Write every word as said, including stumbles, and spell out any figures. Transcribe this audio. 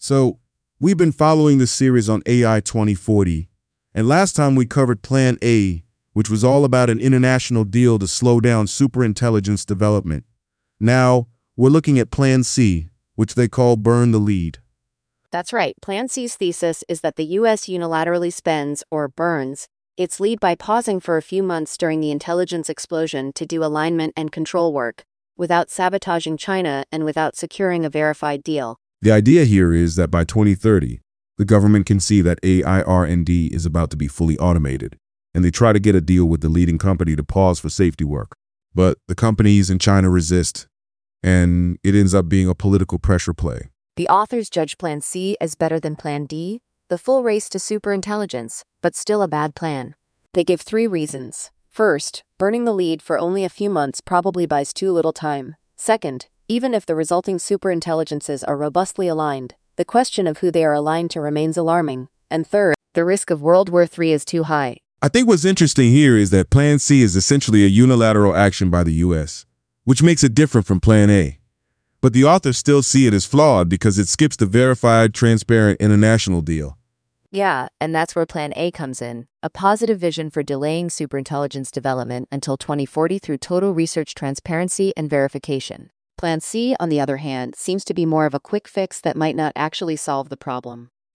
So, we've been following this series on A I twenty forty, and last time we covered Plan A, which was all about an international deal to slow down superintelligence development. Now, we're looking at Plan C, which they call Burn the Lead. That's right. Plan C's thesis is that the U S unilaterally spends, or burns, its lead by pausing for a few months during the intelligence explosion to do alignment and control work, without sabotaging China and without securing a verified deal. The idea here is that by twenty thirty, the government can see that A I R and D is about to be fully automated, and they try to get a deal with the leading company to pause for safety work. But the companies in China resist, and it ends up being a political pressure play. The authors judge Plan C as better than Plan D, the full race to superintelligence, but still a bad plan. They give three reasons. First, burning the lead for only a few months probably buys too little time. Second, even if the resulting superintelligences are robustly aligned, the question of who they are aligned to remains alarming. And third, the risk of World War Three is too high. I think what's interesting here is that Plan C is essentially a unilateral action by the U S, which makes it different from Plan A. But the authors still see it as flawed because it skips the verified, transparent international deal. Yeah, and that's where Plan A comes in, a positive vision for delaying superintelligence development until twenty forty through total research transparency and verification. Plan C, on the other hand, seems to be more of a quick fix that might not actually solve the problem.